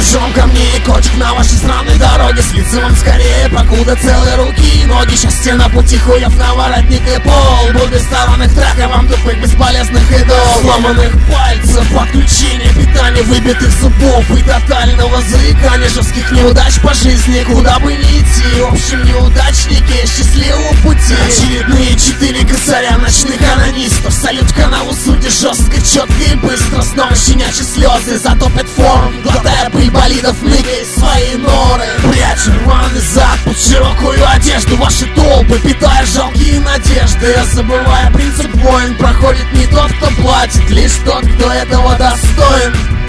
Ножом камни и кочек на вашей странной дороге. Слиться вам скорее, покуда целые руки и ноги. Счастье на пути, хуев на воротник и пол. Боль без сторонных трека, вам тупых бесполезных идол. Сломанных пальцев, подключения, питания, выбитых зубов и тотального заикания. Жестких неудач по жизни, куда бы ни идти. В общем, неудачники счастливого пути. Очередные 4 косаря ночных анонистов. Салют каналу судьи жестко, четко и быстро. Снова щенячьи слезы затопят форум, глотая пыль болидов, ныкая свои норы. Пряча рваный зад под широкую одежду. Ваши толпы, питая жалкие надежды. Забывая принцип войн, проходит не тот, кто платит, лишь тот, кто этого достоин.